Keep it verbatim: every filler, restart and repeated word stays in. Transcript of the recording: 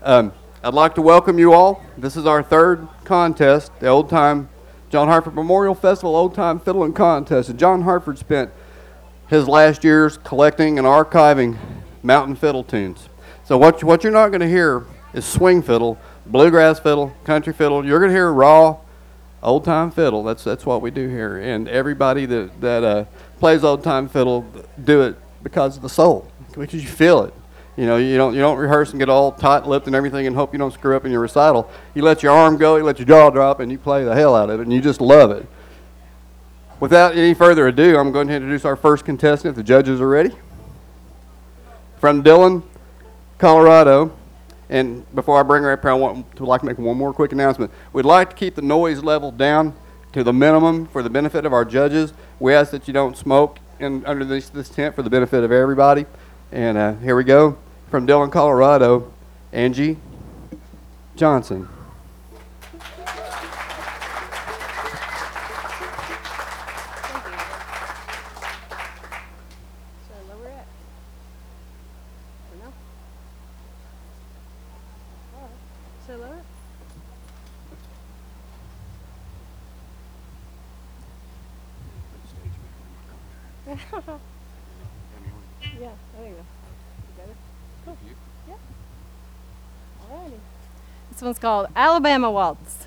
Um, I'd like to welcome you all. This is our third contest, the Old Time John Hartford Memorial Festival Old Time Fiddling Contest. And John Hartford spent his last years collecting and archiving mountain fiddle tunes. So what, what you're not going to hear is swing fiddle, bluegrass fiddle, country fiddle. You're going to hear raw old time fiddle. That's that's what we do here. And everybody that, that uh, plays old time fiddle do it because of the soul, because you feel it. You know, you don't you don't rehearse and get all tight-lipped and everything and hope you don't screw up in your recital. You let your arm go, you let your jaw drop, and you play the hell out of it, and you just love it. Without any further ado, I'm going to introduce our first contestant, if the judges are ready. From Dillon, Colorado. And before I bring her up here, I want to like to make one more quick announcement. We'd like to keep the noise level down to the minimum for the benefit of our judges. We ask that you don't smoke in, under this, this tent for the benefit of everybody. And uh, here we go. From Dillon, Colorado, Angie Johnson. Yeah, there you go. You got it? Cool. Yeah. Alrighty. This one's called Alabama Waltz.